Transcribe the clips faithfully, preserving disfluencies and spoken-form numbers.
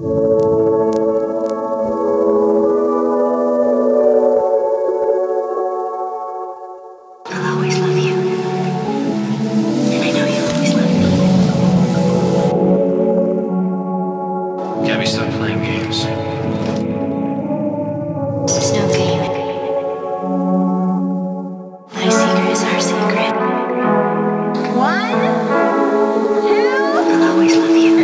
I'll always love you. And I know you'll always love me. Gabby, stop playing games. This is no game. My secret is our secret. One, two, I'll always love you.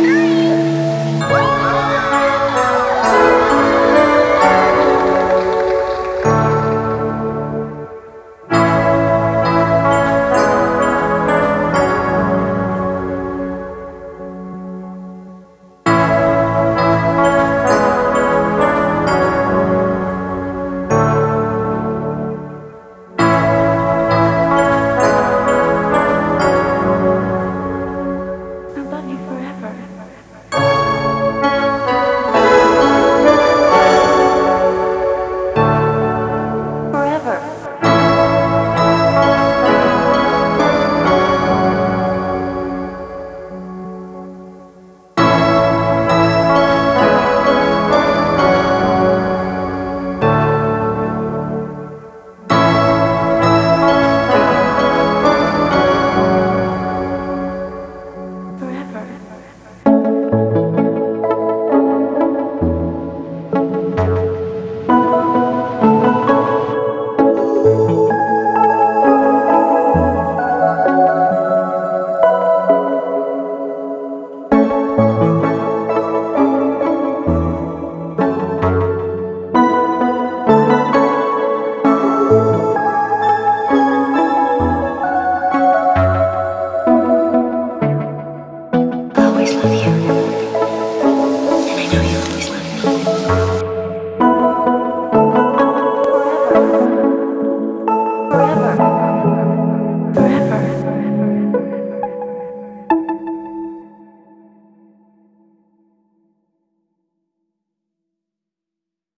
I love you forever. Forever. I'll always love you. And I know you'll always love me.